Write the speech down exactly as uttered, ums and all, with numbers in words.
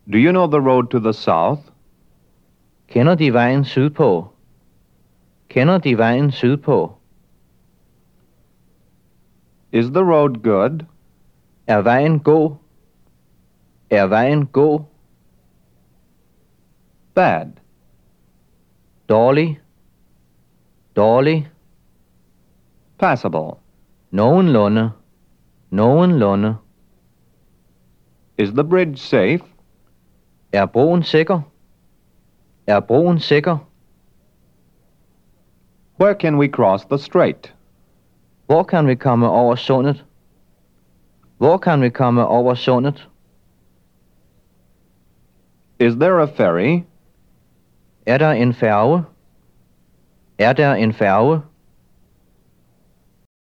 Do you know the road to the south? Kender de vejen sydpå? Kender de vejen sydpå? Is the road good? Er vejen god? Er vejen god? Bad? Dårlig? Dårlig? Passable? Nogenlunde? Nogenlunde? Is the bridge safe? Er broen sikker? Er broen sikker? Where can we cross the strait? Hvor kan vi komme over sundet? Hvor kan vi komme over sundet? Is there a ferry? Er der en færge? Er der en færge?